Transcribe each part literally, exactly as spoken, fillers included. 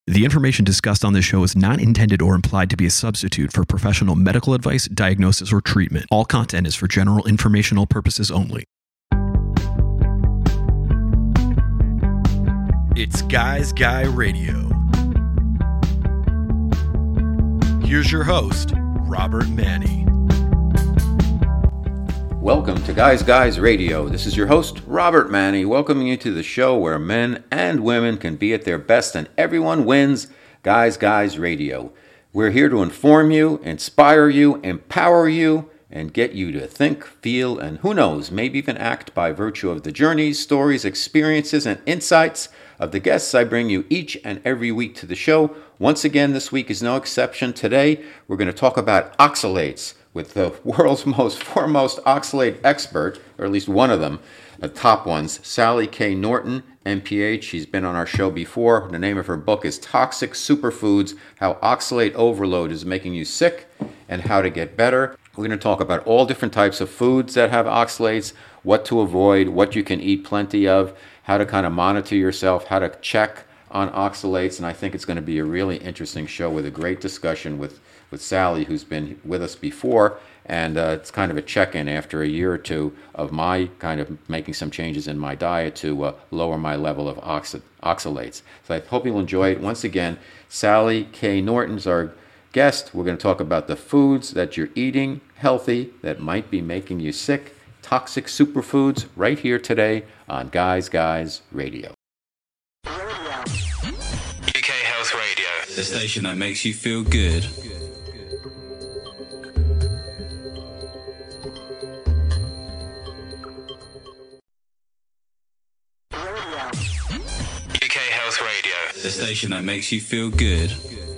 The information discussed on this show is not intended or implied to be a substitute for professional medical advice, diagnosis, or treatment. All content is for general informational purposes only. It's Guys Guy Radio. Here's your host, Robert Manni. Welcome to Guys Guys Radio. This is your host, Robert Manni, welcoming you to the show where men and women can be at their best and everyone wins. Guys Guys Radio. We're here to inform you, inspire you, empower you, and get you to think, feel, and who knows, maybe even act by virtue of the journeys, stories, experiences, and insights of the guests I bring you each and every week to the show. Once again, this week is no exception. Today, we're going to talk about oxalates with the world's most foremost oxalate expert, or at least one of them, the top ones, Sally K. Norton, M P H. She's been on our show before. The name of her book is Toxic Superfoods, How Oxalate Overload is Making You Sick and How to Get Better. We're going to talk about all different types of foods that have oxalates, what to avoid, what you can eat plenty of, how to kind of monitor yourself, how to check on oxalates, and I think it's going to be a really interesting show with a great discussion with with Sally, who's been with us before, and uh, it's kind of a check-in after a year or two of my kind of making some changes in my diet to uh, lower my level of oxi- oxalates. So I hope you'll enjoy it. Once again, Sally K. Norton's our guest. We're going to talk about the foods that you're eating healthy that might be making you sick, toxic superfoods, right here today on Guys Guys Radio. U K Health Radio, the station that makes you feel good. U K Health Radio, the station that makes you feel good.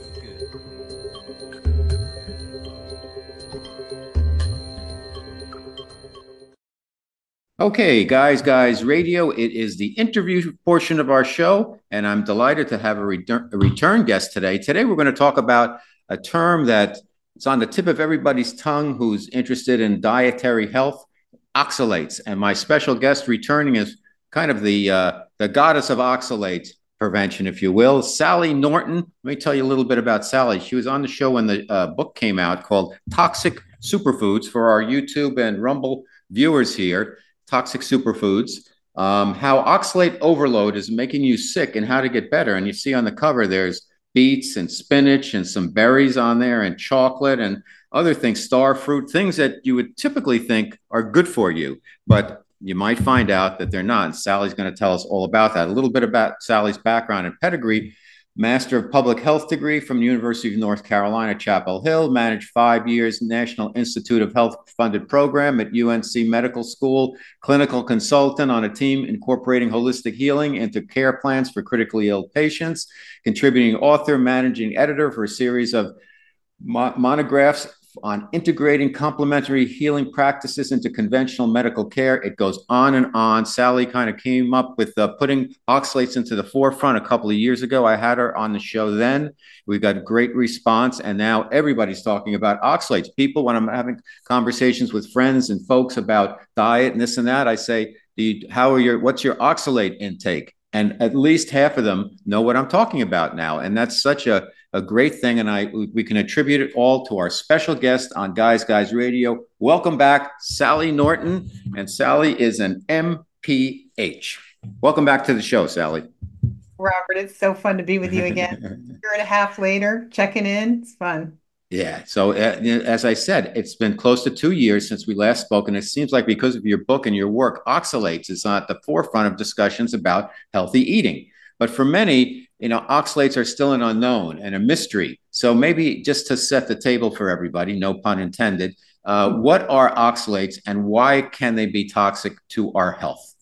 Okay, Guys Guys Radio, it is the interview portion of our show, and I'm delighted to have a, return, a return guest today. Today we're going to talk about a term that is on the tip of everybody's tongue who's interested in dietary health, oxalates. And my special guest returning is kind of the uh, the goddess of oxalate prevention, if you will, Sally Norton. Let me tell you a little bit about Sally. She was on the show when the uh, book came out called Toxic Superfoods for our YouTube and Rumble viewers here. Toxic Superfoods, um, how oxalate overload is making you sick and how to get better. And you see on the cover, there's beets and spinach and some berries on there and chocolate and other things, star fruit, things that you would typically think are good for you, but you might find out that they're not. And Sally's going to tell us all about that. A little bit about Sally's background and pedigree. Master of Public Health degree from the University of North Carolina, Chapel Hill, managed five years National Institute of Health funded program at U N C Medical School, clinical consultant on a team incorporating holistic healing into care plans for critically ill patients, contributing author, managing editor for a series of mo- monographs on integrating complementary healing practices into conventional medical care. It goes on and on. Sally kind of came up with uh, putting oxalates into the forefront a couple of years ago. I had her on the show then. We got great response, and now everybody's talking about oxalates. People, when I'm having conversations with friends and folks about diet and this and that, I say, Do you, how are your, what's your oxalate intake? And at least half of them know what I'm talking about now. And that's such a A great thing, and I we can attribute it all to our special guest on Guys Guys Radio. Welcome back, Sally Norton, and Sally is an M P H. Welcome back to the show, Sally. Robert, it's so fun to be with you again. A year and a half later, checking in. It's fun. Yeah, so uh, as I said, it's been close to two years since we last spoke, and it seems like because of your book and your work, oxalates is at the forefront of discussions about healthy eating. But for many, you know, oxalates are still an unknown and a mystery. So maybe just to set the table for everybody, no pun intended, uh, what are oxalates and why can they be toxic to our health?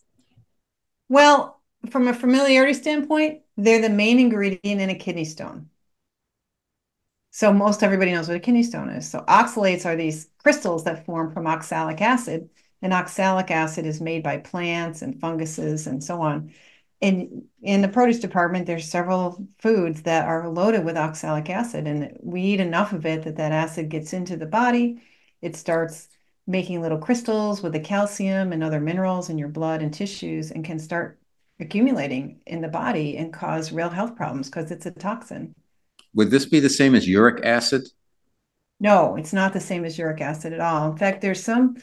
Well, from a familiarity standpoint, they're the main ingredient in a kidney stone. So most everybody knows what a kidney stone is. So oxalates are these crystals that form from oxalic acid, and oxalic acid is made by plants and funguses and so on. In in the produce department, there's several foods that are loaded with oxalic acid, and we eat enough of it that that acid gets into the body. It starts making little crystals with the calcium and other minerals in your blood and tissues and can start accumulating in the body and cause real health problems because it's a toxin. Would this be the same as uric acid? No, it's not the same as uric acid at all. In fact, there's some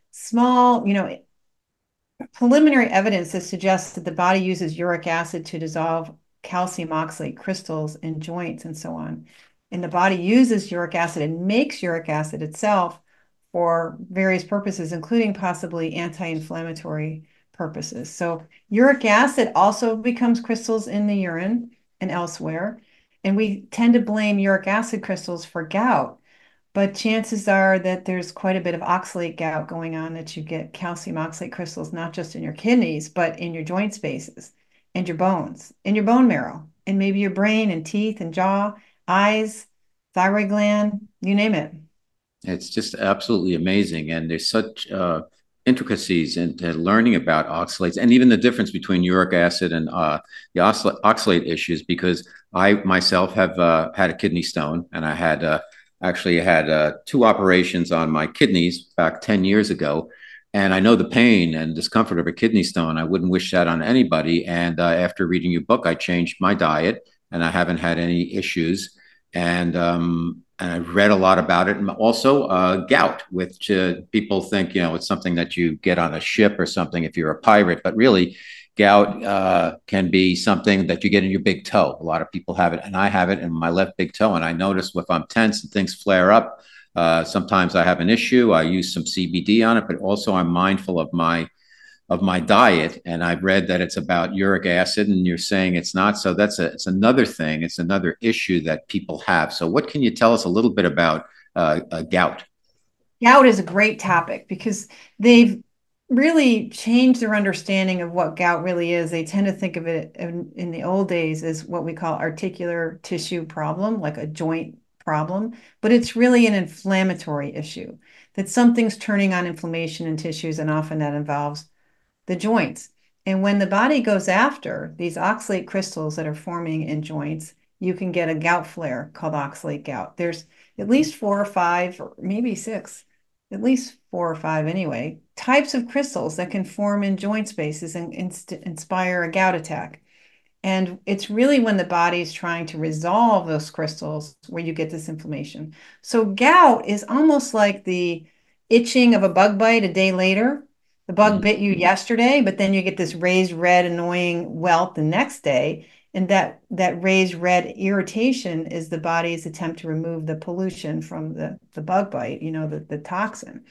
small, you know, preliminary evidence that suggests that the body uses uric acid to dissolve calcium oxalate crystals in joints and so on. And the body uses uric acid and makes uric acid itself for various purposes, including possibly anti-inflammatory purposes. So uric acid also becomes crystals in the urine and elsewhere. And we tend to blame uric acid crystals for gout. But chances are that there's quite a bit of oxalate gout going on, that you get calcium oxalate crystals, not just in your kidneys, but in your joint spaces and your bones, in your bone marrow, and maybe your brain and teeth and jaw, eyes, thyroid gland, you name it. It's just absolutely amazing. And there's such uh, intricacies into learning about oxalates and even the difference between uric acid and uh, the oxalate, oxalate issues, because I myself have uh, had a kidney stone, and I had uh, actually had uh, two operations on my kidneys back ten years ago. And I know the pain and discomfort of a kidney stone. I wouldn't wish that on anybody. And uh, after reading your book, I changed my diet and I haven't had any issues. And, um, and I've read a lot about it. And also uh, gout, which uh, people think, you know, it's something that you get on a ship or something if you're a pirate. But really, gout uh, can be something that you get in your big toe. A lot of people have it, and I have it in my left big toe. And I notice if I'm tense and things flare up, uh, sometimes I have an issue. I use some C B D on it, but also I'm mindful of my of my diet. And I've read that it's about uric acid, and you're saying it's not. So that's a, it's another thing. It's another issue that people have. So what can you tell us a little bit about uh, uh, gout? Gout is a great topic because they've really changed their understanding of what gout really is. They tend to think of it in, in the old days as what we call articular tissue problem, like a joint problem, but it's really an inflammatory issue, that something's turning on inflammation in tissues, and often that involves the joints. And when the body goes after these oxalate crystals that are forming in joints, you can get a gout flare called oxalate gout. There's at least four or five, or maybe six, at least four or five anyway, types of crystals that can form in joint spaces and inst- inspire a gout attack. And it's really when the body is trying to resolve those crystals where you get this inflammation. So gout is almost like the itching of a bug bite a day later. The bug Mhm. bit you yesterday, but then you get this raised red, annoying welt the next day. And that, that raised red irritation is the body's attempt to remove the pollution from the, the bug bite, you know, the, the toxin.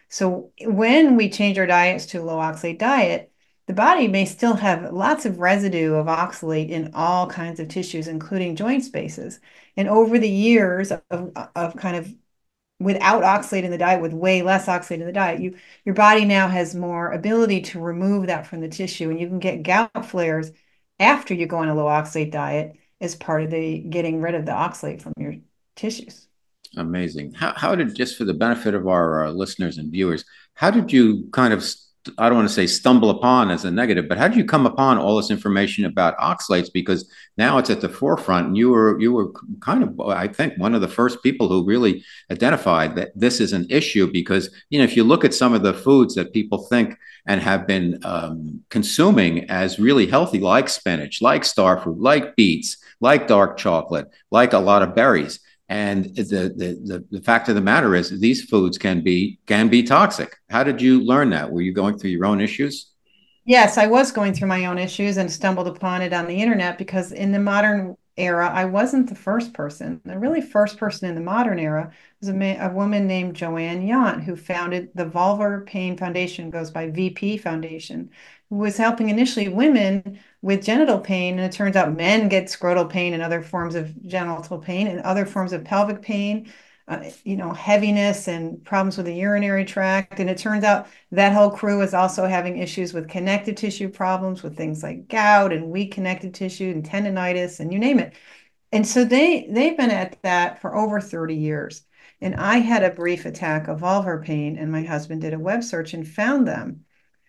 So when we change our diets to a low oxalate diet, the body may still have lots of residue of oxalate in all kinds of tissues, including joint spaces. And over the years of, of kind of without oxalate in the diet, with way less oxalate in the diet, you your body now has more ability to remove that from the tissue, and you can get gout flares after you go on a low oxalate diet as part of the getting rid of the oxalate from your tissues. Amazing. How, how did, just for the benefit of our uh, listeners and viewers, how did you kind of, I don't want to say stumble upon as a negative, but how did you come upon all this information about oxalates? Because now it's at the forefront, and you were, you were kind of, I think, one of the first people who really identified that this is an issue. Because, you know, if you look at some of the foods that people think and have been um, consuming as really healthy, like spinach, like star fruit, like beets, like dark chocolate, like a lot of berries. And the, the, the, the fact of the matter is these foods can be can be toxic. How did you learn that? Were you going through your own issues? Yes, I was going through my own issues and stumbled upon it on the internet, because in the modern era, I wasn't the first person. The really first person in the modern era was a, ma- a woman named Joanne Yant, who founded the Vulvar Pain Foundation, goes by V P Foundation, who was helping initially women with genital pain. And it turns out men get scrotal pain and other forms of genital pain and other forms of pelvic pain, uh, you know, heaviness and problems with the urinary tract. And it turns out that whole crew is also having issues with connective tissue problems, with things like gout and weak connective tissue and tendonitis and you name it. And so they they've been at that for over thirty years. And I had a brief attack of vulvar pain, and my husband did a web search and found them.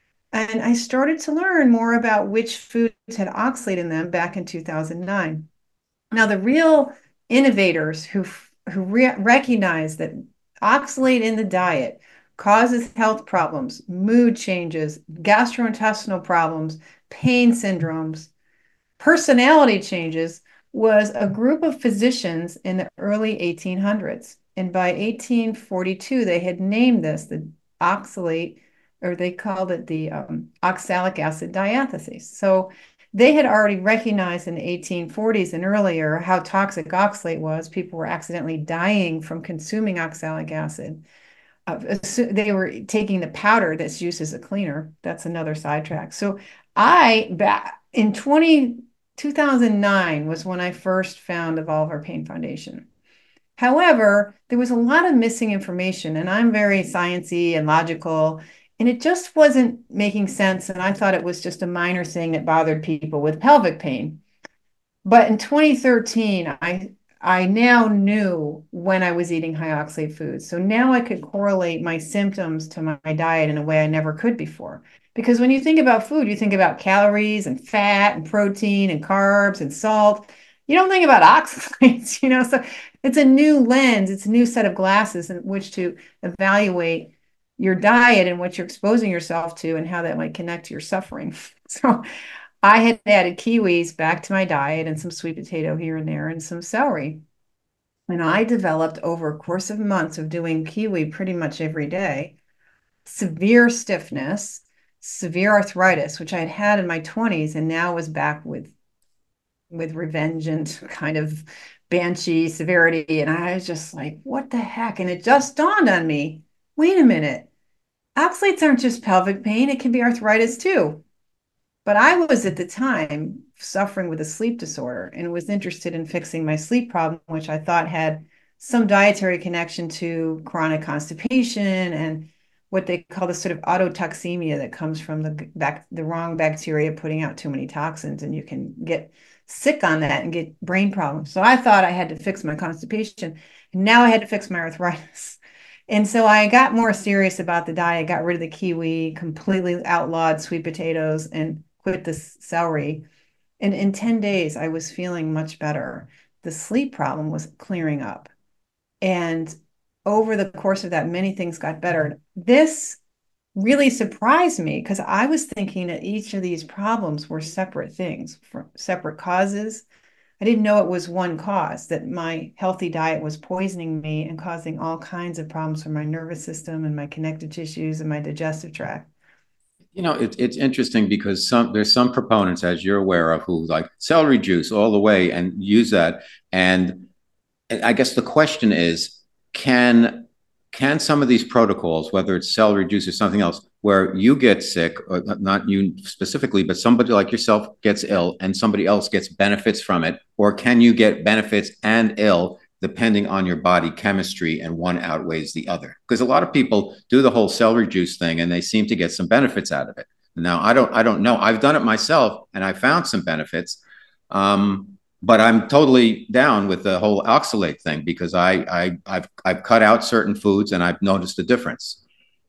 And I started to learn more about which foods had oxalate in them back in two thousand nine. Now, the real innovators who who re- recognize that oxalate in the diet causes health problems, mood changes, gastrointestinal problems, pain syndromes, personality changes, was a group of physicians in the early eighteen hundreds. And by eighteen forty-two, they had named this the oxalate, or they called it the um, oxalic acid diathesis. So they had already recognized in the eighteen forties and earlier how toxic oxalate was. People were accidentally dying from consuming oxalic acid. Uh, they were taking the powder that's used as a cleaner. That's another sidetrack. So I, back in twenty, two thousand nine was when I first found Evolve Our Pain Foundation. However, there was a lot of missing information, and I'm very sciencey and logical, and it just wasn't making sense. And I thought it was just a minor thing that bothered people with pelvic pain. But in twenty thirteen, I I now knew when I was eating high oxalate foods. So now I could correlate my symptoms to my, my diet in a way I never could before. Because when you think about food, you think about calories and fat and protein and carbs and salt. You don't think about oxalates, you know, so it's a new lens, it's a new set of glasses in which to evaluate your diet and what you're exposing yourself to and how that might connect to your suffering. So I had added kiwis back to my diet and some sweet potato here and there and some celery. And I developed over a course of months of doing kiwi pretty much every day, severe stiffness, severe arthritis, which I had had in my twenties and now was back with with revenge and kind of banshee severity. And I was just like, what the heck? And it just dawned on me, wait a minute, oxalates aren't just pelvic pain, it can be arthritis too. But I was at the time suffering with a sleep disorder and was interested in fixing my sleep problem, which I thought had some dietary connection to chronic constipation and what they call the sort of autotoxemia that comes from the back, the wrong bacteria putting out too many toxins, and you can get sick on that and get brain problems. So I thought I had to fix my constipation, and now I had to fix my arthritis. And so I got more serious about the diet, got rid of the kiwi, completely outlawed sweet potatoes, and quit the celery. And in ten days, I was feeling much better. The sleep problem was clearing up. And over the course of that, many things got better. This really surprised me because I was thinking that each of these problems were separate things, for separate causes. I didn't know it was one cause, that my healthy diet was poisoning me and causing all kinds of problems for my nervous system and my connective tissues and my digestive tract. You know, it, it's interesting because some there's some proponents, as you're aware of, who like celery juice all the way and use that. And I guess the question is, can can some of these protocols, whether it's celery juice or something else, where you get sick, or not you specifically, but somebody like yourself gets ill and somebody else gets benefits from it, or can you get benefits and ill depending on your body chemistry and one outweighs the other? Because a lot of people do the whole celery juice thing and they seem to get some benefits out of it. Now, I don't I don't know. I've done it myself and I found some benefits. Um, But I'm totally down with the whole oxalate thing because I, I, I've, I've cut out certain foods and I've noticed a difference.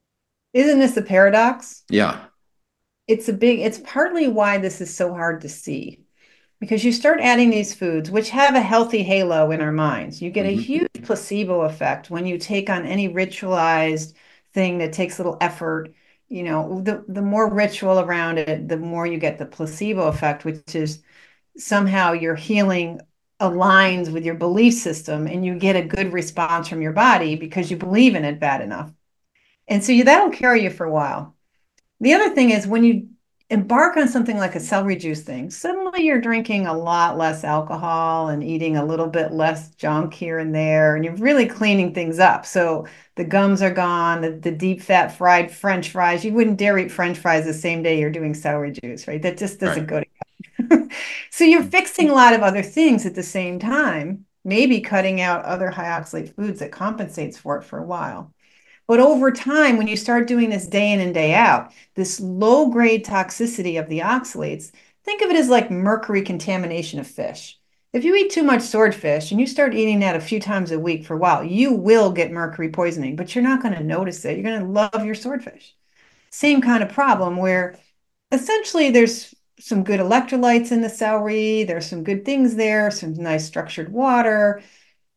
Isn't this a paradox? Yeah. It's a big, it's partly why this is so hard to see. Because you start adding these foods, which have a healthy halo in our minds. You get a Mm-hmm. huge placebo effect when you take on any ritualized thing that takes little effort. You know, the, the more ritual around it, the more you get the placebo effect, which is somehow your healing aligns with your belief system and you get a good response from your body because you believe in it bad enough. And so you, that'll carry you for a while. The other thing is when you embark on something like a celery juice thing, suddenly you're drinking a lot less alcohol and eating a little bit less junk here and there, and you're really cleaning things up. So the gums are gone, the, the deep fat fried French fries. You wouldn't dare eat French fries the same day you're doing celery juice, right? That just doesn't Right. go together. So you're fixing a lot of other things at the same time, maybe cutting out other high oxalate foods that compensates for it for a while. But over time, when you start doing this day in and day out, this low grade toxicity of the oxalates, think of it as like mercury contamination of fish. If you eat too much swordfish and you start eating that a few times a week for a while, you will get mercury poisoning, but you're not going to notice it. You're going to love your swordfish. Same kind of problem where essentially there's some good electrolytes in the celery. There's some good things there, some nice structured water.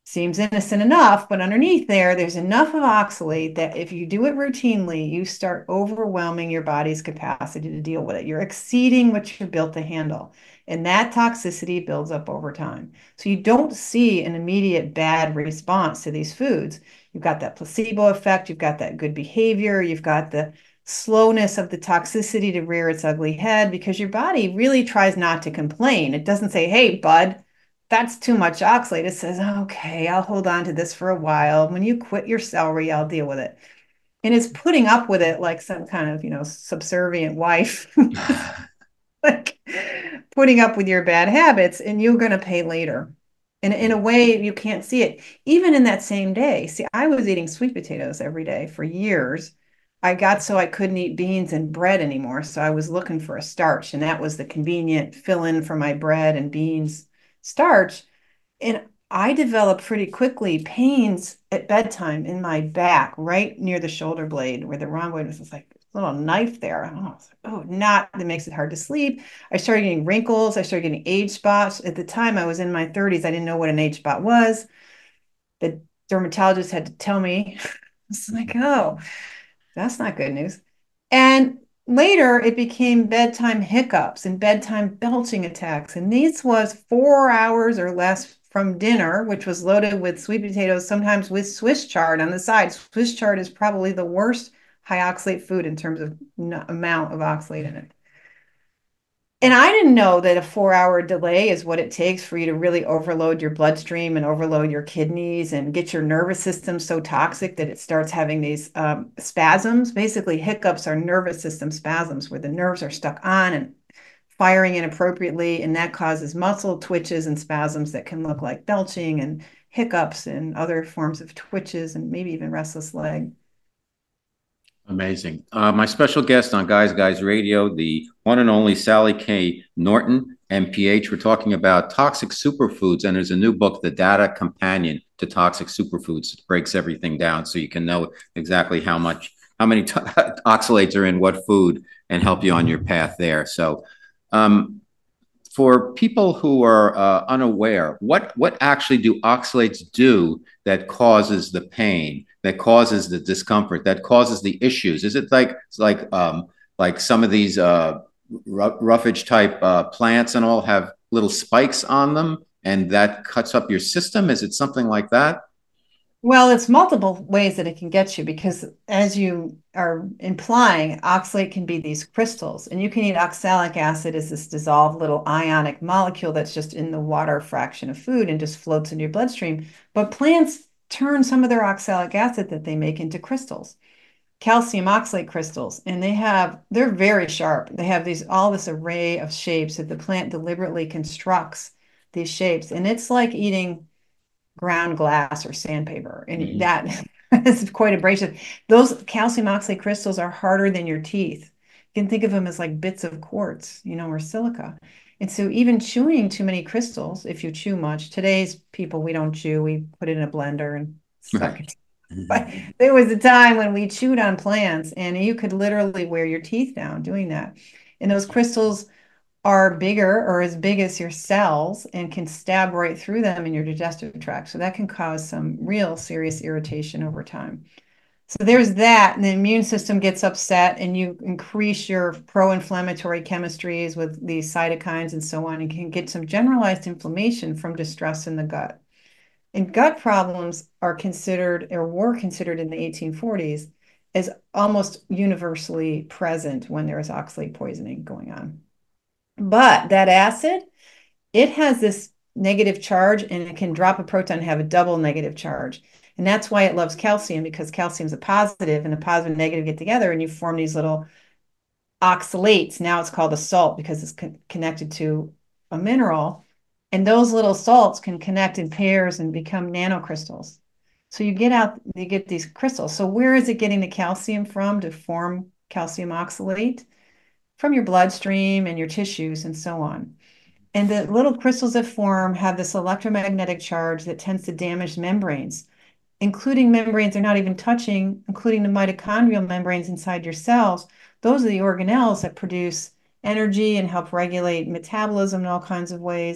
Seems innocent enough, but underneath there, there's enough of oxalate that if you do it routinely, you start overwhelming your body's capacity to deal with it. You're exceeding what you're built to handle. And that toxicity builds up over time. So you don't see an immediate bad response to these foods. You've got that placebo effect, you've got that good behavior, you've got the slowness of the toxicity to rear its ugly head because your body really tries not to complain. It doesn't say, hey, bud, that's too much oxalate. It says, okay, I'll hold on to this for a while. When you quit your celery, I'll deal with it. And it's putting up with it like some kind of, you know, subservient wife, like putting up with your bad habits, and you're going to pay later. And in a way, you can't see it. Even in that same day, see, I was eating sweet potatoes every day for years. I got so I couldn't eat beans and bread anymore. So I was looking for a starch, and that was the convenient fill-in for my bread and beans starch. And I developed pretty quickly pains at bedtime in my back, right near the shoulder blade where the rhomboid was. It's like a little knife there. Oh, oh, not that makes it hard to sleep. I started getting wrinkles. I started getting age spots. At the time, I was in my thirties. I didn't know what an age spot was. The dermatologist had to tell me. It's like, oh, that's not good news. And later, it became bedtime hiccups and bedtime belching attacks. And this was four hours or less from dinner, which was loaded with sweet potatoes, sometimes with Swiss chard on the side. Swiss chard is probably the worst high oxalate food in terms of amount of oxalate in it. And I didn't know that a four hour delay is what it takes for you to really overload your bloodstream and overload your kidneys and get your nervous system so toxic that it starts having these um, spasms. Basically, hiccups are nervous system spasms where the nerves are stuck on and firing inappropriately. And that causes muscle twitches and spasms that can look like belching and hiccups and other forms of twitches and maybe even restless leg. Amazing. Uh, my special guest on Guys Guys Radio, the one and only Sally K. Norton, M P H. We're talking about toxic superfoods, and there's a new book, The Data Companion to Toxic Superfoods. It breaks everything down so you can know exactly how much, how many to- oxalates are in what food and help you on your path there. So, um, for people who are uh, unaware, what what actually do oxalates do that causes the pain, that causes the discomfort, that causes the issues? Is it like it's like um, like some of these uh, roughage type uh, plants and all have little spikes on them, and that cuts up your system? Is it something like that? Well, it's multiple ways that it can get you because, as you are implying, oxalate can be these crystals, and you can eat oxalic acid as this dissolved little ionic molecule that's just in the water fraction of food and just floats in your bloodstream. But plants turn some of their oxalic acid that they make into crystals, calcium oxalate crystals, and they have they're very sharp. They have these all this array of shapes that the plant deliberately constructs these shapes, and it's like eating ground glass or sandpaper, and mm-hmm. that is quite abrasive. Those calcium oxalate crystals are harder than your teeth. You can think of them as like bits of quartz, you know, or silica. And so even chewing too many crystals, if you chew much, today's people, we don't chew, we put it in a blender and suck it. But there was a time when we chewed on plants and you could literally wear your teeth down doing that. And those crystals are bigger or as big as your cells and can stab right through them in your digestive tract. So that can cause some real serious irritation over time. So there's that, and the immune system gets upset and you increase your pro-inflammatory chemistries with these cytokines and so on, and can get some generalized inflammation from distress in the gut. And gut problems are considered, or were considered in the eighteen forties, as almost universally present when there is oxalate poisoning going on. But that acid, it has this negative charge, and it can drop a proton and have a double negative charge. And that's why it loves calcium, because calcium is a positive and a positive and negative get together and you form these little oxalates. Now it's called a salt because it's con- connected to a mineral. And those little salts can connect in pairs and become nanocrystals. So you get out, you get these crystals. So where is it getting the calcium from to form calcium oxalate? From your bloodstream and your tissues and so on. And the little crystals that form have this electromagnetic charge that tends to damage membranes, including membranes they're not even touching, including the mitochondrial membranes inside your cells. Those are the organelles that produce energy and help regulate metabolism in all kinds of ways.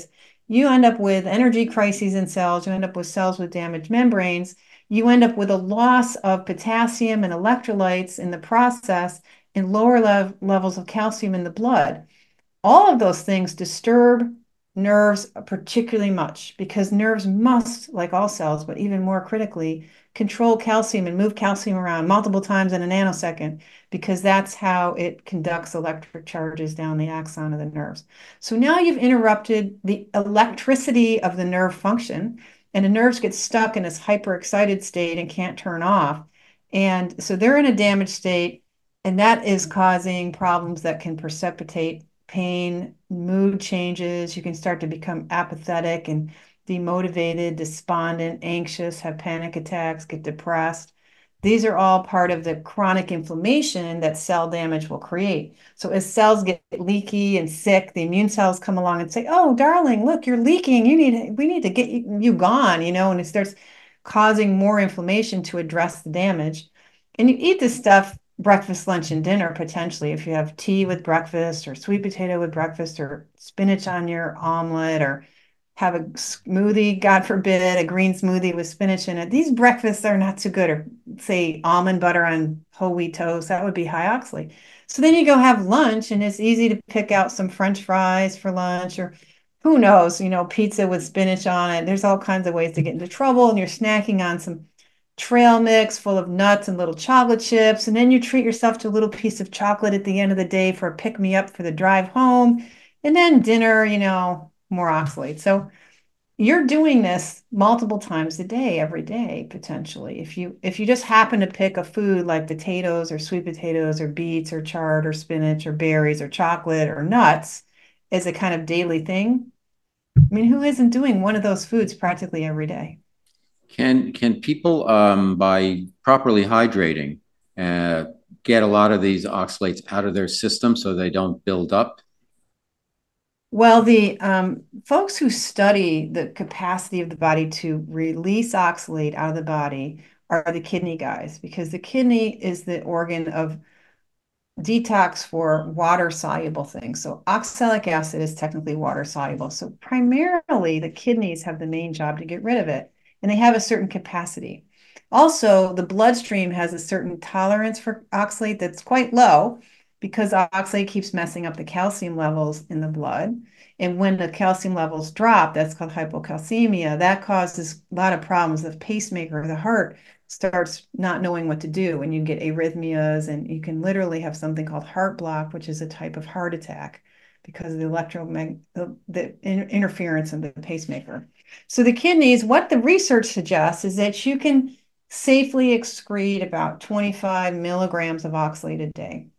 you end up with energy crises in cells. You end up with cells with damaged membranes. You end up with a loss of potassium and electrolytes in the process and lower lev levels of calcium in the blood. All of those things disturb nerves particularly much because nerves must, like all cells, but even more critically, control calcium and move calcium around multiple times in a nanosecond because that's how it conducts electric charges down the axon of the nerves. So now you've interrupted the electricity of the nerve function, and the nerves get stuck in this hyperexcited state and can't turn off. And so they're in a damaged state, and that is causing problems that can precipitate pain, mood changes. You can start to become apathetic and demotivated, despondent, anxious, have panic attacks, get depressed. These are all part of the chronic inflammation that cell damage will create. So as cells get leaky and sick, the immune cells come along and say, "Oh, darling, look, you're leaking. You need, we need to get you, you gone," you know, and it starts causing more inflammation to address the damage. And you eat this stuff breakfast, lunch, and dinner, potentially, if you have tea with breakfast or sweet potato with breakfast or spinach on your omelet or have a smoothie, God forbid, a green smoothie with spinach in it. These breakfasts are not too good. Or say almond butter on whole wheat toast, that would be high oxalate. So then you go have lunch and it's easy to pick out some French fries for lunch or who knows, you know, pizza with spinach on it. There's all kinds of ways to get into trouble, and you're snacking on some trail mix full of nuts and little chocolate chips. And then you treat yourself to a little piece of chocolate at the end of the day for a pick me up for the drive home. And then dinner, you know, more oxalate. So you're doing this multiple times a day, every day, potentially. If you if you just happen to pick a food like potatoes or sweet potatoes or beets or chard or spinach or berries or chocolate or nuts as a kind of daily thing, I mean, who isn't doing one of those foods practically every day? Can can people, um, by properly hydrating, uh, get a lot of these oxalates out of their system so they don't build up? Well, the um, folks who study the capacity of the body to release oxalate out of the body are the kidney guys, because the kidney is the organ of detox for water soluble things. So oxalic acid is technically water soluble. So primarily the kidneys have the main job to get rid of it, and they have a certain capacity. Also, the bloodstream has a certain tolerance for oxalate that's quite low because oxalate keeps messing up the calcium levels in the blood. And when the calcium levels drop, that's called hypocalcemia. That causes a lot of problems. The pacemaker, the heart starts not knowing what to do, and you get arrhythmias, and you can literally have something called heart block, which is a type of heart attack because of the electromagnetic the, the interference of the pacemaker. So the kidneys, what the research suggests is that you can safely excrete about twenty-five milligrams of oxalate a day.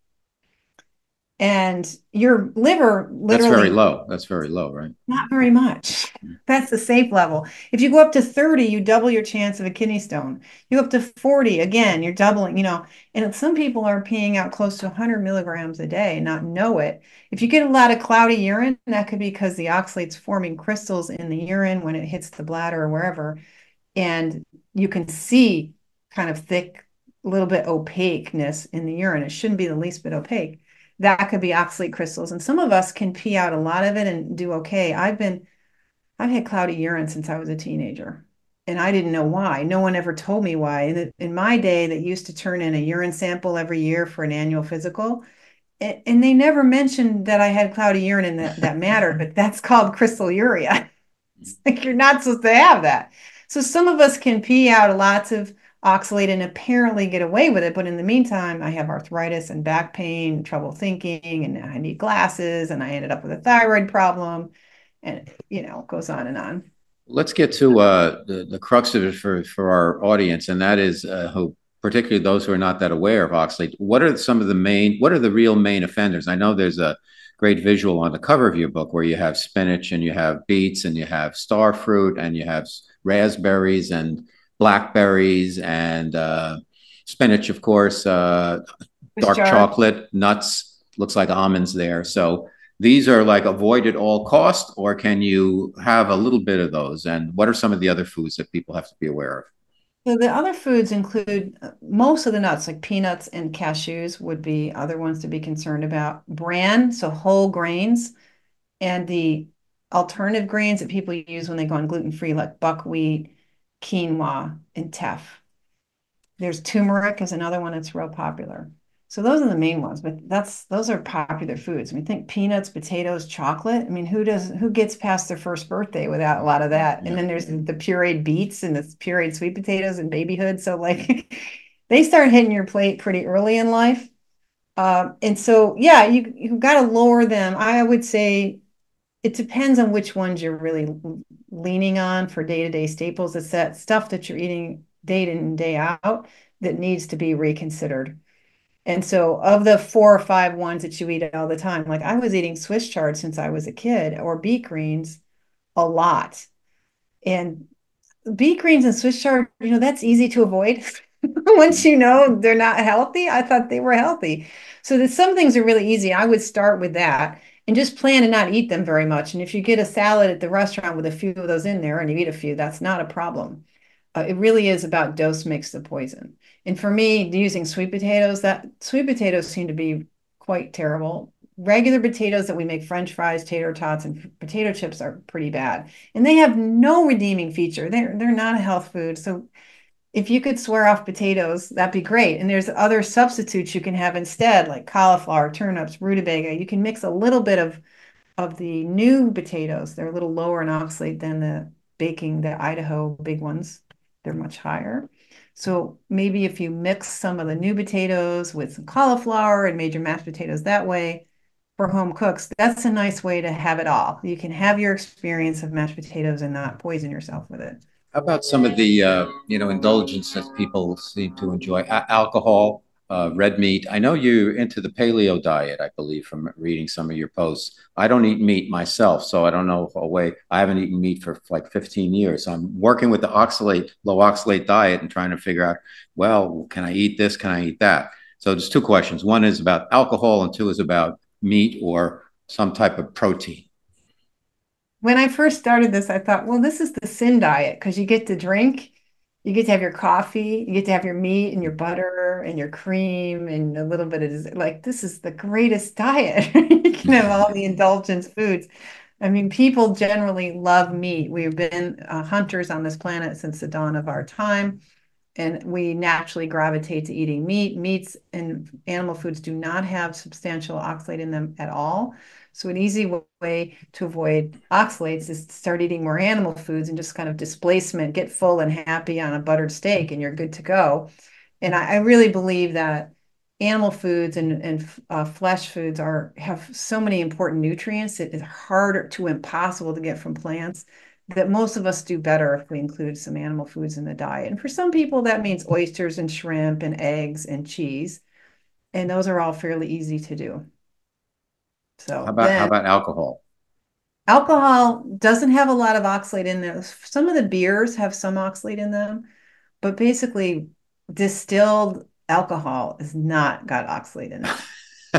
And your liver literally. That's very low. That's very low, right? Not very much. That's the safe level. If you go up to thirty, you double your chance of a kidney stone. You go up to forty, again, you're doubling, you know, and some people are peeing out close to one hundred milligrams a day and not know it. If you get a lot of cloudy urine, that could be because the oxalate's forming crystals in the urine when it hits the bladder or wherever. And you can see kind of thick, a little bit opaqueness in the urine. It shouldn't be the least bit opaque. That could be oxalate crystals. And some of us can pee out a lot of it and do okay. I've been, I've had cloudy urine since I was a teenager, and I didn't know why. No one ever told me why. In, in my day, they used to turn in a urine sample every year for an annual physical. And, and they never mentioned that I had cloudy urine and that, that mattered, but that's called crystalluria. It's like you're not supposed to have that. So some of us can pee out lots of oxalate and apparently get away with it. But in the meantime, I have arthritis and back pain, trouble thinking, and I need glasses, and I ended up with a thyroid problem, and, you know, it goes on and on. Let's get to uh, the, the crux of it for, for our audience, and that is uh, who, particularly those who are not that aware of oxalate. What are some of the main, what are the real main offenders? I know there's a great visual on the cover of your book where you have spinach and you have beets and you have star fruit and you have raspberries and blackberries and uh, spinach, of course, uh, dark jar. chocolate, nuts, looks like almonds there. So these are like avoid at all cost, or can you have a little bit of those? And what are some of the other foods that people have to be aware of? So the other foods include most of the nuts, like peanuts and cashews would be other ones to be concerned about. Bran, so whole grains, and the alternative grains that people use when they go on gluten-free, like buckwheat, quinoa, and teff. There's turmeric is another one that's real popular. So those are the main ones, but that's those are popular foods. I mean, think peanuts, potatoes, chocolate. I mean, who does who gets past their first birthday without a lot of that? And then there's the pureed beets and the pureed sweet potatoes and babyhood. So like they start hitting your plate pretty early in life. Uh, and so yeah, you you've got to lower them. I would say it depends on which ones you're really leaning on for day-to-day staples. It's that stuff that you're eating day in and day out that needs to be reconsidered. And so of the four or five ones that you eat all the time, like I was eating Swiss chard since I was a kid, or beet greens a lot. And beet greens and Swiss chard, you know, that's easy to avoid. Once you know they're not healthy, I thought they were healthy. So that some things are really easy. I would start with that and just plan to not eat them very much. And if you get a salad at the restaurant with a few of those in there and you eat a few, that's not a problem. Uh, it really is about dose makes the poison. And for me, using sweet potatoes, that sweet potatoes seem to be quite terrible. Regular potatoes that we make French fries, tater tots, and potato chips are pretty bad. And they have no redeeming feature. They're they're not a health food. So if you could swear off potatoes, that'd be great. And there's other substitutes you can have instead, like cauliflower, turnips, rutabaga. You can mix a little bit of of the new potatoes. They're a little lower in oxalate than the baking, the Idaho big ones. They're much higher. So maybe if you mix some of the new potatoes with some cauliflower and made your mashed potatoes that way for home cooks, that's a nice way to have it all. You can have your experience of mashed potatoes and not poison yourself with it. How about some of the uh, you know indulgence that people seem to enjoy? A- alcohol, uh, red meat. I know you're into the paleo diet, I believe, from reading some of your posts. I don't eat meat myself, so I don't know if a way. I haven't eaten meat for like fifteen years. So I'm working with the oxalate, low oxalate diet, and trying to figure out, well, can I eat this? Can I eat that? So there's two questions. One is about alcohol, and two is about meat or some type of protein. When I first started this, I thought, well, this is the sin diet because you get to drink, you get to have your coffee, you get to have your meat and your butter and your cream and a little bit of dessert. Like, this is the greatest diet. You can have all the indulgence foods. I mean, people generally love meat. We've been uh, hunters on this planet since the dawn of our time, and we naturally gravitate to eating meat. Meats and animal foods do not have substantial oxalate in them at all. So an easy way to avoid oxalates is to start eating more animal foods and just kind of displacement, get full and happy on a buttered steak and you're good to go. And I, I really believe that animal foods and, and uh, flesh foods are have so many important nutrients. It is harder to impossible to get from plants that most of us do better if we include some animal foods in the diet. And for some people, that means oysters and shrimp and eggs and cheese. And those are all fairly easy to do. How So about how then about alcohol? alcohol doesn't have a lot of oxalate in there. Some of the beers have some oxalate in them, but basically distilled alcohol has not got oxalate in it.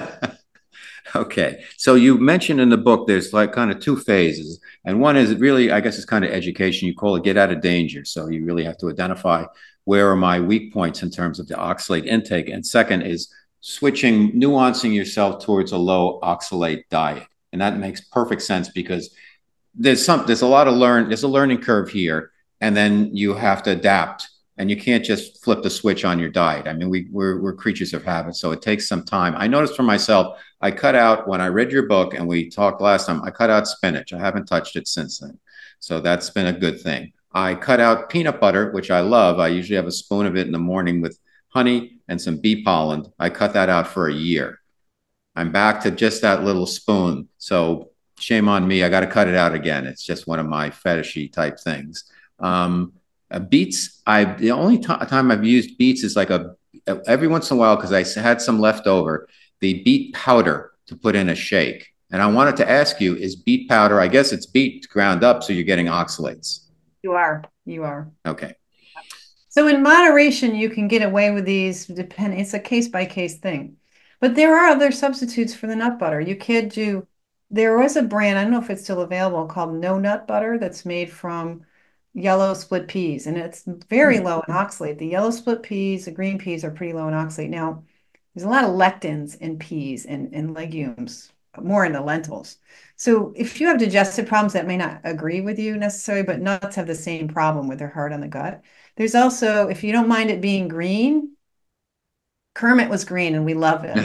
Okay. So you mentioned in the book there's like kind of two phases. And one is really, I guess it's kind of education. You call it get out of danger. So you really have to identify where are my weak points in terms of the oxalate intake. And second is switching, nuancing yourself towards a low oxalate diet. And that makes perfect sense because there's some there's a lot of learn there's a learning curve here, and then you have to adapt, and you can't just flip the switch on your diet. I mean, we we're, we're creatures of habit, so it takes some time. I noticed for myself, I cut out when I read your book and we talked last time, I cut out spinach. I haven't touched it since then, so that's been a good thing. I cut out peanut butter, which I love. I usually have a spoon of it in the morning with honey and some bee pollen. I cut that out for a year. I'm back to just that little spoon. So shame on me. I got to cut it out again. It's just one of my fetishy type things. Um, uh, beets, I the only t- time I've used beets is like a every once in a while because I had some left over, the beet powder to put in a shake. And I wanted to ask you, is beet powder, I guess it's beet ground up, so you're getting oxalates. You are, you are. Okay. So in moderation, you can get away with these, depending, it's a case by case thing. But there are other substitutes for the nut butter. You could do, there was a brand, I don't know if it's still available, called No Nut Butter that's made from yellow split peas, and it's very low in oxalate. The yellow split peas, the green peas are pretty low in oxalate. Now, there's a lot of lectins in peas and, and legumes. more into lentils. So if you have digestive problems, that may not agree with you necessarily, but nuts have the same problem where they're hard on the gut. There's also, if you don't mind it being green, Kermit was green and we love him.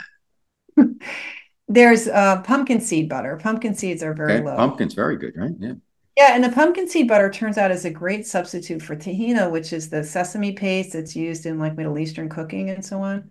There's uh, pumpkin seed butter. Pumpkin seeds are very Okay, low. pumpkin's very good, right? Yeah. Yeah, and the pumpkin seed butter turns out is a great substitute for tahina, which is the sesame paste that's used in like Middle Eastern cooking and so on.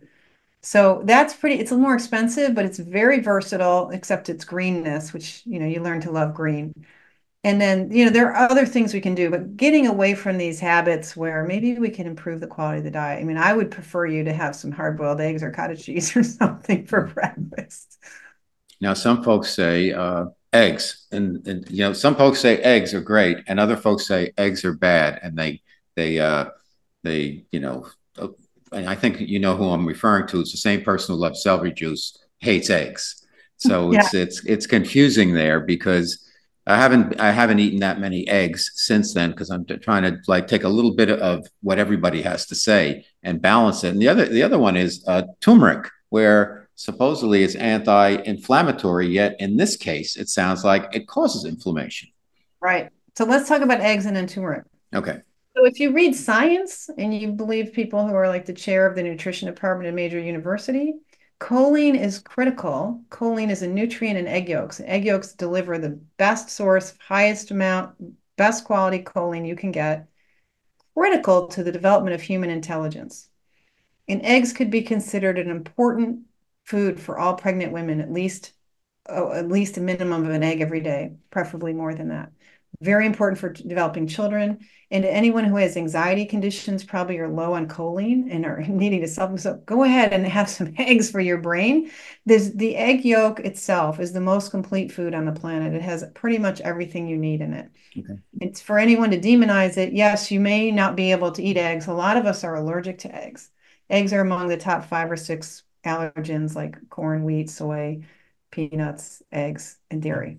So that's pretty, it's a little more expensive, but it's very versatile, except its greenness, which, you know, you learn to love green. And then, you know, there are other things we can do, but getting away from these habits where maybe we can improve the quality of the diet. I mean, I would prefer you to have some hard-boiled eggs or cottage cheese or something for breakfast. Now, some folks say uh, eggs, and, and you know, some folks say eggs are great, and other folks say eggs are bad, and they they uh, they you know, uh, and I think you know who I'm referring to. It's the same person who loves celery juice hates eggs, so Yeah. it's it's it's confusing there because I haven't I haven't eaten that many eggs since then because I'm trying to like take a little bit of what everybody has to say and balance it. And the other the other one is uh, turmeric, where supposedly it's anti-inflammatory, yet in this case, it sounds like it causes inflammation. Right. So let's talk about eggs and then turmeric. Okay. So if you read science and you believe people who are like the chair of the nutrition department at a major university, choline is critical. Choline is a nutrient in egg yolks. Egg yolks deliver the best source, highest amount, best quality choline you can get, critical to the development of human intelligence. And eggs could be considered an important food for all pregnant women, at least oh, at least a minimum of an egg every day, preferably more than that. Very important for developing children. And to anyone who has anxiety conditions, probably are low on choline and are needing to supplement. So go ahead and have some eggs for your brain. There's, the egg yolk itself is the most complete food on the planet. It has pretty much everything you need in it. Okay. It's for anyone to demonize it. Yes, you may not be able to eat eggs. A lot of us are allergic to eggs. Eggs are among the top five or six allergens like corn, wheat, soy, peanuts, eggs, and dairy.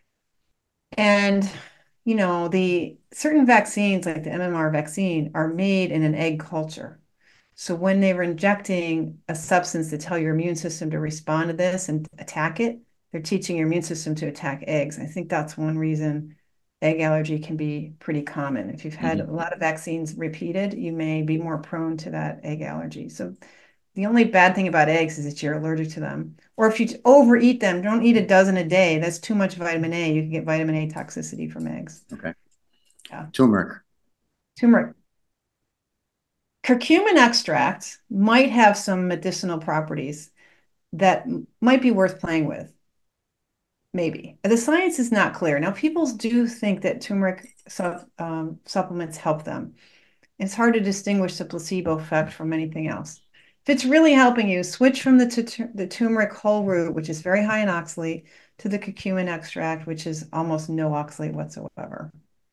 And, you know, the certain vaccines like the M M R vaccine are made in an egg culture. So when they were injecting a substance to tell your immune system to respond to this and attack it, they're teaching your immune system to attack eggs. I think that's one reason egg allergy can be pretty common. If you've had mm-hmm. a lot of vaccines repeated, you may be more prone to that egg allergy. So the only bad thing about eggs is that you're allergic to them. Or if you overeat them, don't eat a dozen a day. That's too much vitamin A. You can get vitamin A toxicity from eggs. Okay. Yeah. Turmeric. Turmeric. Curcumin extract might have some medicinal properties that might be worth playing with. Maybe. The science is not clear. Now, people do think that turmeric su um, supplements help them. It's hard to distinguish the placebo effect from anything else. If it's really helping you, switch from the, the turmeric whole root, which is very high in oxalate, to the curcumin extract, which is almost no oxalate whatsoever.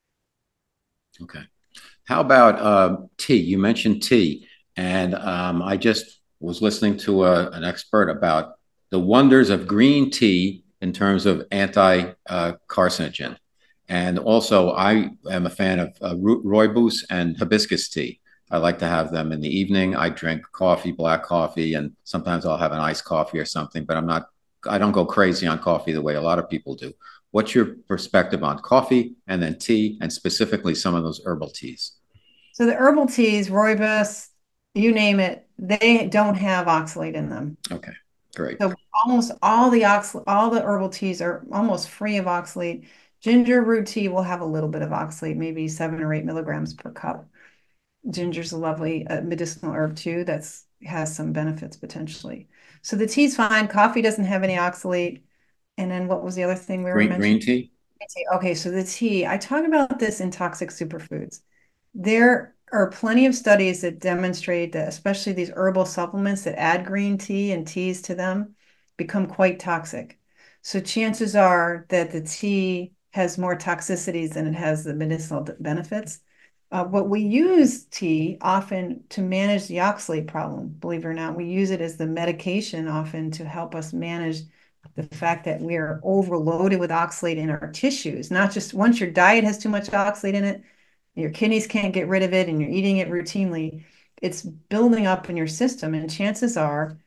Okay. How about uh, tea? You mentioned tea, and um, I just was listening to a, an expert about the wonders of green tea in terms of anti-carcinogen. Uh, and also, I am a fan of uh, rooibos and hibiscus tea. I like to have them in the evening. I drink coffee, black coffee, and sometimes I'll have an iced coffee or something, but I'm not, I don't go crazy on coffee the way a lot of people do. What's your perspective on coffee and then tea, and specifically some of those herbal teas? So the herbal teas, rooibos, you name it, they don't have oxalate in them. Okay, great. So almost all the oxalate, all the herbal teas are almost free of oxalate. Ginger root tea will have a little bit of oxalate, maybe seven or eight milligrams per cup. Ginger's a lovely uh, medicinal herb too. That's has some benefits potentially. So the tea's fine. Coffee doesn't have any oxalate. And then what was the other thing we were green, mentioning? Green tea. Okay, so the tea. I talk about this in Toxic Superfoods. There are plenty of studies that demonstrate that, especially these herbal supplements that add green tea and teas to them, become quite toxic. So chances are that the tea has more toxicities than it has the medicinal benefits. Uh, but we use tea often to manage the oxalate problem, believe it or not. We use it as the medication often to help us manage the fact that we are overloaded with oxalate in our tissues. Not just once your diet has too much oxalate in it, your kidneys can't get rid of it and you're eating it routinely, it's building up in your system. And chances are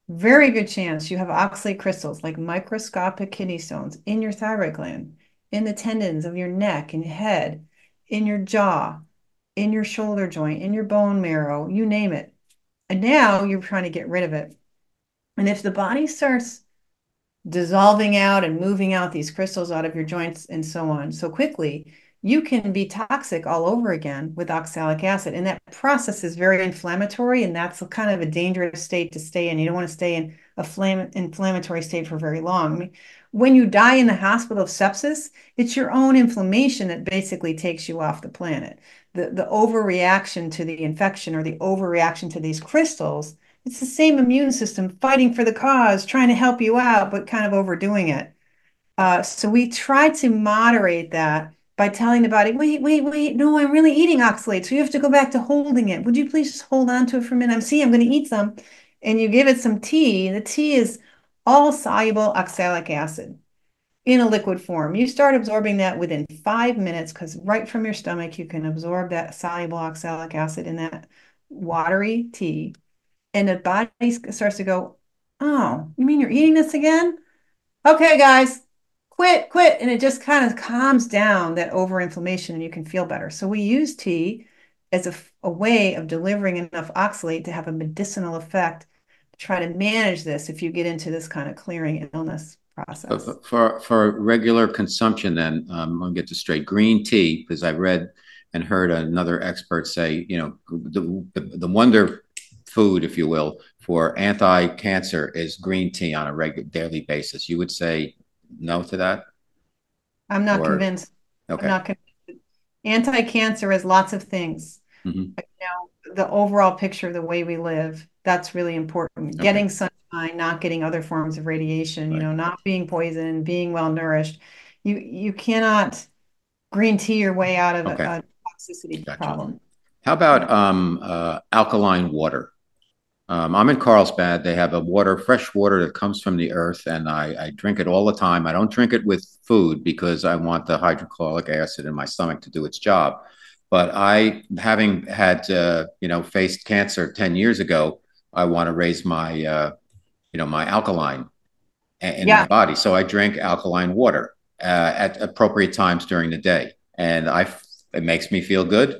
very good chance you have oxalate crystals, like microscopic kidney stones, in your thyroid gland, in the tendons of your neck and head, in your jaw, in your shoulder joint, in your bone marrow, you name it. And now you're trying to get rid of it. And if the body starts dissolving out and moving out these crystals out of your joints and so on so quickly, you can be toxic all over again with oxalic acid. And that process is very inflammatory, and that's a kind of a dangerous state to stay in. You don't want to stay in a flame, inflammatory state for very long. I mean, when you die in the hospital of sepsis, it's your own inflammation that basically takes you off the planet. The, the overreaction to the infection or the overreaction to these crystals, it's the same immune system fighting for the cause, trying to help you out, but kind of overdoing it. Uh, so we try to moderate that by telling the body, wait, wait, wait, no, I'm really eating oxalate. So you have to go back to holding it. Would you please just hold on to it for a minute? I'm seeing I'm going to eat some. And you give it some tea. The tea is all soluble oxalic acid in a liquid form. You start absorbing that within five minutes because right from your stomach, you can absorb that soluble oxalic acid in that watery tea. And the body starts to go, oh, you mean you're eating this again? Okay, guys, quit, quit. And it just kind of calms down that overinflammation and you can feel better. So we use tea as a, a way of delivering enough oxalate to have a medicinal effect to try to manage this if you get into this kind of clearing illness process. For, for, for regular consumption, then, um, I'm going to get this straight. Green tea, because I read and heard another expert say, you know, the, the, the wonder food, if you will, for anti-cancer is green tea on a regular daily basis. You would say no to that? I'm not or, convinced. Okay. I'm not convinced. Anti-cancer is lots of things. Mm-hmm. You know, the overall picture of the way we live, that's really important. Okay. Getting sunshine, not getting other forms of radiation, right. You know, not being poisoned, being well nourished. You you cannot green tea your way out of okay. a, a toxicity gotcha. problem. How about um, uh, alkaline water? Um, I'm in Carlsbad. They have a water, fresh water that comes from the earth, and I, I drink it all the time. I don't drink it with food because I want the hydrochloric acid in my stomach to do its job. But I, having had, uh, you know, faced cancer ten years ago, I want to raise my, uh, you know, my alkaline in yeah. my body. So I drink alkaline water uh, at appropriate times during the day, and I, it makes me feel good.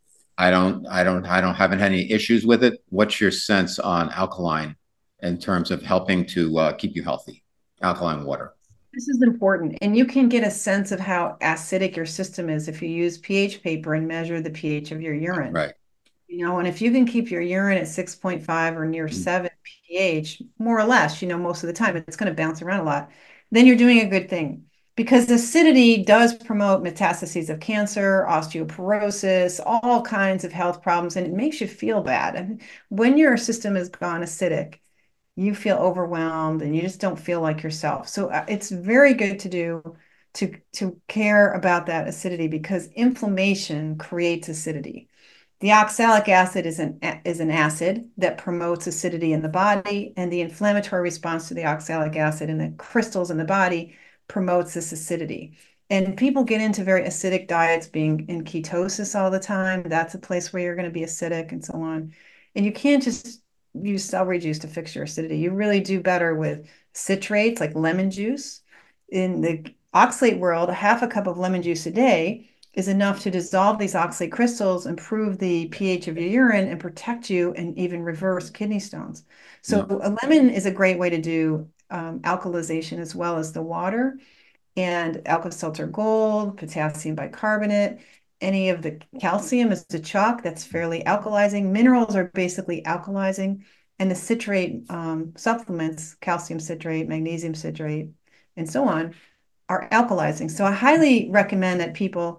I don't, I don't, I don't have any issues with it. What's your sense on alkaline in terms of helping to uh, keep you healthy? Alkaline water. This is important. And you can get a sense of how acidic your system is if you use pH paper and measure the pH of your urine. Right. You know, and if you can keep your urine at six point five or near mm-hmm. seven pH, more or less, you know, most of the time, it's going to bounce around a lot, then you're doing a good thing. Because acidity does promote metastases of cancer, osteoporosis, all kinds of health problems, and it makes you feel bad. And when your system has gone acidic, you feel overwhelmed and you just don't feel like yourself. So it's very good to do to, to care about that acidity because inflammation creates acidity. The oxalic acid is an, is an acid that promotes acidity in the body, and the inflammatory response to the oxalic acid in the crystals in the body promotes this acidity. And people get into very acidic diets, being in ketosis all the time. That's a place where you're going to be acidic and so on. And you can't just use celery juice to fix your acidity. You really do better with citrates like lemon juice. In the oxalate world, half a cup of lemon juice a day is enough to dissolve these oxalate crystals, improve the pH of your urine, and protect you and even reverse kidney stones. So yeah. a lemon is a great way to do Um, alkalization as well as the water, and Alka-Seltzer Gold, potassium bicarbonate, any of the calcium is the chalk that's fairly alkalizing. Minerals are basically alkalizing, and the citrate um, supplements, calcium citrate, magnesium citrate, and so on, are alkalizing. So I highly recommend that people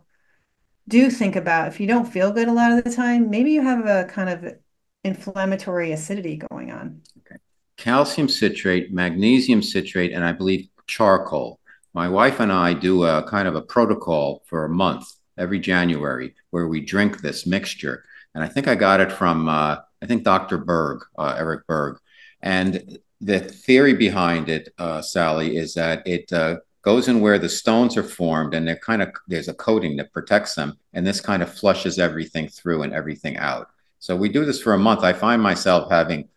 do think about, if you don't feel good a lot of the time, maybe you have a kind of inflammatory acidity going on. Okay. Calcium citrate, magnesium citrate, and I believe charcoal. My wife and I do a kind of a protocol for a month every January where we drink this mixture. And I think I got it from, uh, I think Doctor Berg, uh, Eric Berg. And the theory behind it, uh, Sally, is that it uh, goes in where the stones are formed, and they're kind of, there's a coating that protects them. And this kind of flushes everything through and everything out. So we do this for a month. I find myself having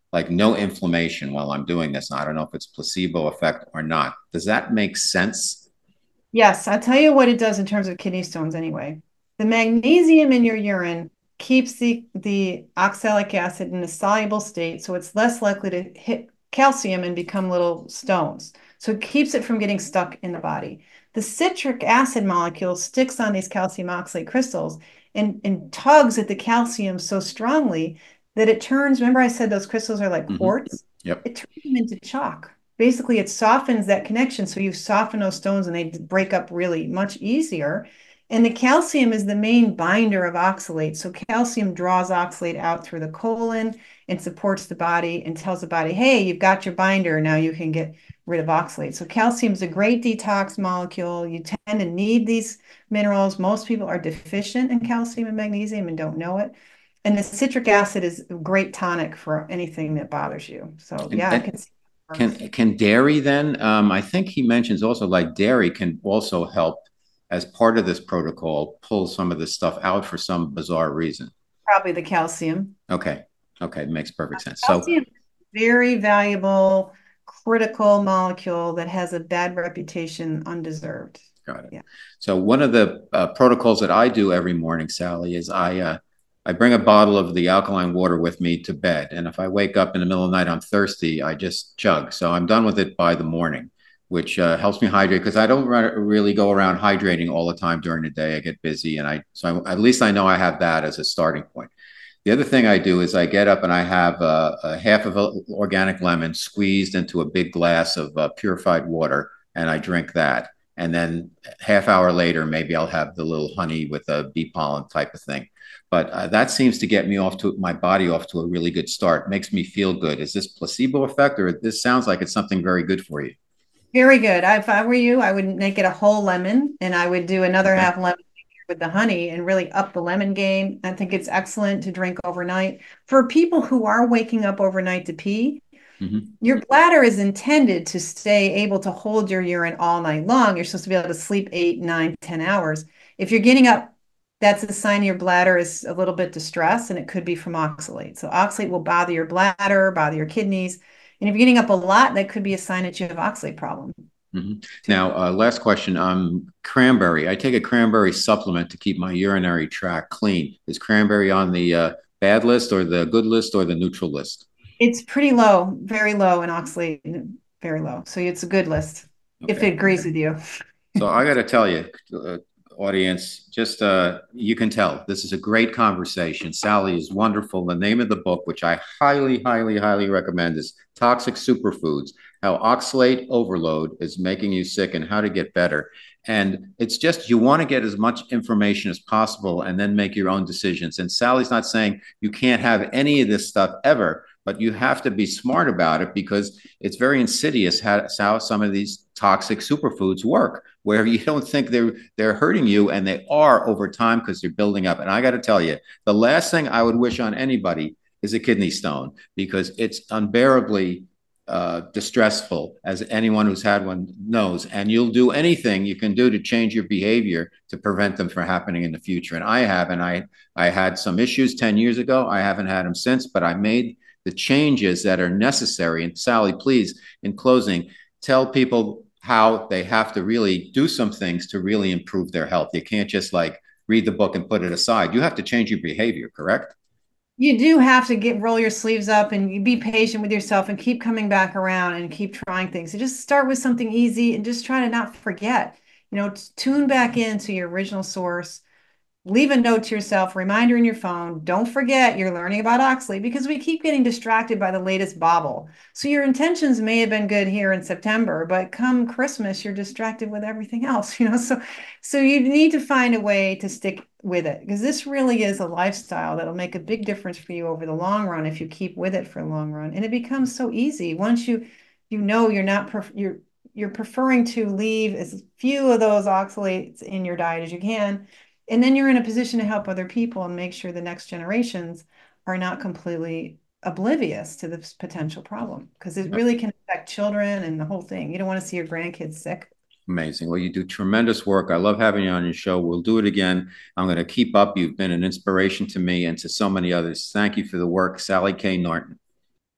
like no inflammation while I'm doing this. I don't know if it's placebo effect or not. Does that make sense? Yes, I'll tell you what it does in terms of kidney stones anyway. The magnesium in your urine keeps the, the oxalic acid in a soluble state, so it's less likely to hit calcium and become little stones. So it keeps it from getting stuck in the body. The citric acid molecule sticks on these calcium oxalate crystals and, and tugs at the calcium so strongly that it turns, remember I said those crystals are like Mm-hmm. quartz? Yep. It turns them into chalk. Basically, it softens that connection. So you soften those stones and they break up really much easier. And the calcium is the main binder of oxalate. So calcium draws oxalate out through the colon and supports the body and tells the body, hey, you've got your binder. Now you can get rid of oxalate. So calcium is a great detox molecule. You tend to need these minerals. Most people are deficient in calcium and magnesium and don't know it. And the citric acid is a great tonic for anything that bothers you. So And, yeah, I and can see. can can dairy then? Um, I think he mentions also like dairy can also help as part of this protocol pull some of this stuff out for some bizarre reason. Probably the calcium. Okay. Okay. It makes perfect sense. So Calcium is a very valuable, critical molecule that has a bad reputation, undeserved. got it. Yeah. So one of the uh, protocols that I do every morning, Sally, is I uh, I bring a bottle of the alkaline water with me to bed, and if I wake up in the middle of the night, I'm thirsty, I just chug. So I'm done with it by the morning, which uh, helps me hydrate because I don't really go around hydrating all the time during the day. I get busy, and I so I, at least I know I have that as a starting point. The other thing I do is I get up and I have a, a half of an organic lemon squeezed into a big glass of uh, purified water, and I drink that. And then half hour later, maybe I'll have the little honey with a bee pollen type of thing. But uh, that seems to get me off to my body off to a really good start. Makes me feel good. Is this placebo effect, or this sounds like it's something very good for you? Very good. I, if I were you, I would make it a whole lemon and I would do another Okay. half lemon with the honey and really up the lemon game. I think it's excellent to drink overnight. For people who are waking up overnight to pee, Mm-hmm. your bladder is intended to stay able to hold your urine all night long. You're supposed to be able to sleep eight, nine, ten hours. If you're getting up, that's a sign your bladder is a little bit distressed and it could be from oxalate. So oxalate will bother your bladder, bother your kidneys. And if you're getting up a lot, that could be a sign that you have oxalate problem. Mm-hmm. Now, uh, last question. Um, cranberry. I take a cranberry supplement to keep my urinary tract clean. Is cranberry on the uh, bad list or the good list or the neutral list? It's pretty low, very low in oxalate, very low. So it's a good list okay. if it agrees with you. So I got to tell you, uh, audience, just uh, you can tell this is a great conversation. Sally is wonderful. The name of the book, which I highly, highly, highly recommend, is Toxic Superfoods: How Oxalate Overload is Making You Sick and How to Get Better. And it's just, you want to get as much information as possible and then make your own decisions. And Sally's not saying you can't have any of this stuff ever, but you have to be smart about it because it's very insidious how, how some of these toxic superfoods work, where you don't think they're they're hurting you, and they are over time because they're building up. And I got to tell you, the last thing I would wish on anybody is a kidney stone, because it's unbearably uh, distressful, as anyone who's had one knows. And you'll do anything you can do to change your behavior to prevent them from happening in the future. And I have, and I I had some issues ten years ago. I haven't had them since, but I made the changes that are necessary. And Sally, please, in closing, tell people how they have to really do some things to really improve their health. You can't just like read the book and put it aside. You have to change your behavior, correct? You do have to get roll your sleeves up and you be patient with yourself and keep coming back around and keep trying things. So just start with something easy and just try to not forget, you know, tune back into your original source. Leave a note to yourself, reminder in your phone. Don't forget you're learning about oxalate, because we keep getting distracted by the latest bauble. So your intentions may have been good here in September, but come Christmas, you're distracted with everything else, you know? So, so you need to find a way to stick with it, because this really is a lifestyle that'll make a big difference for you over the long run if you keep with it for the long run. And it becomes so easy once you, you know, you're not, you're, you're preferring to leave as few of those oxalates in your diet as you can. And then you're in a position to help other people and make sure the next generations are not completely oblivious to this potential problem, because it really can affect children and the whole thing. You don't want to see your grandkids sick. Amazing. Well, you do tremendous work. I love having you on your show. We'll do it again. I'm going to keep up. You've been an inspiration to me and to so many others. Thank you for the work, Sally K. Norton.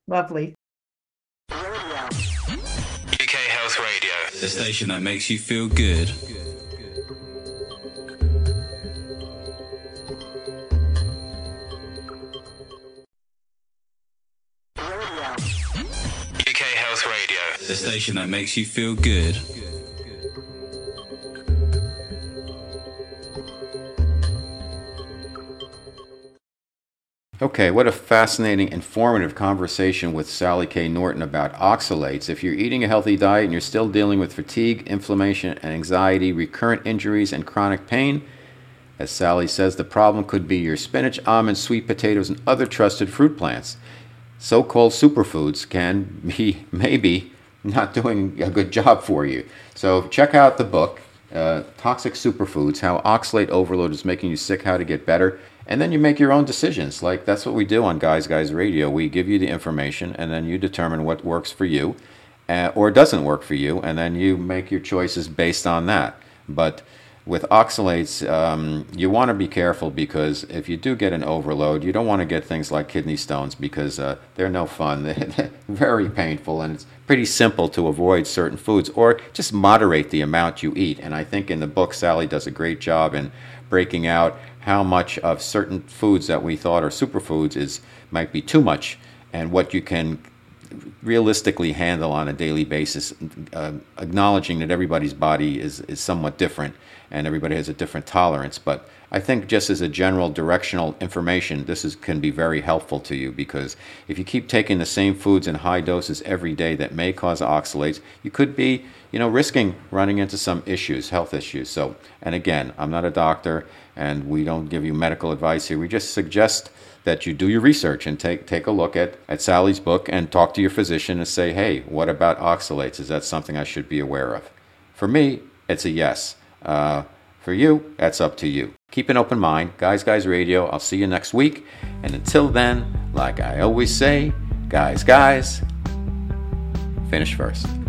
Lovely. U K Health Radio, the station that makes you feel good. U K Health Radio, the station that makes you feel good. Okay, what a fascinating, informative conversation with Sally K. Norton about oxalates. If you're eating a healthy diet and you're still dealing with fatigue, inflammation, and anxiety, recurrent injuries, and chronic pain, as Sally says, the problem could be your spinach, almonds, sweet potatoes, and other trusted fruit plants. So-called superfoods can be maybe not doing a good job for you. So check out the book, uh, Toxic Superfoods, How Oxalate Overload is Making You Sick, How to Get Better. And then you make your own decisions. Like, that's what we do on Guys Guys Radio. We give you the information, and then you determine what works for you uh, or doesn't work for you, and then you make your choices based on that. But with oxalates, um, you want to be careful, because if you do get an overload, you don't want to get things like kidney stones, because uh, they're no fun. They're very painful, and it's pretty simple to avoid certain foods or just moderate the amount you eat. And I think in the book, Sally does a great job in breaking out how much of certain foods that we thought are superfoods is might be too much, and what you can realistically handle on a daily basis, uh, acknowledging that everybody's body is, is somewhat different and everybody has a different tolerance. But I think just as a general directional information, this is, can be very helpful to you, because if you keep taking the same foods in high doses every day that may cause oxalates, you could be, you know, risking running into some issues, health issues. So, and again, I'm not a doctor, and we don't give you medical advice here. We just suggest that you do your research and take take a look at, at Sally's book and talk to your physician and say, hey, what about oxalates? Is that something I should be aware of? For me, it's a yes. Uh, for you, that's up to you. Keep an open mind. Guys Guys Radio, I'll see you next week. And until then, like I always say, guys, guys, finish first.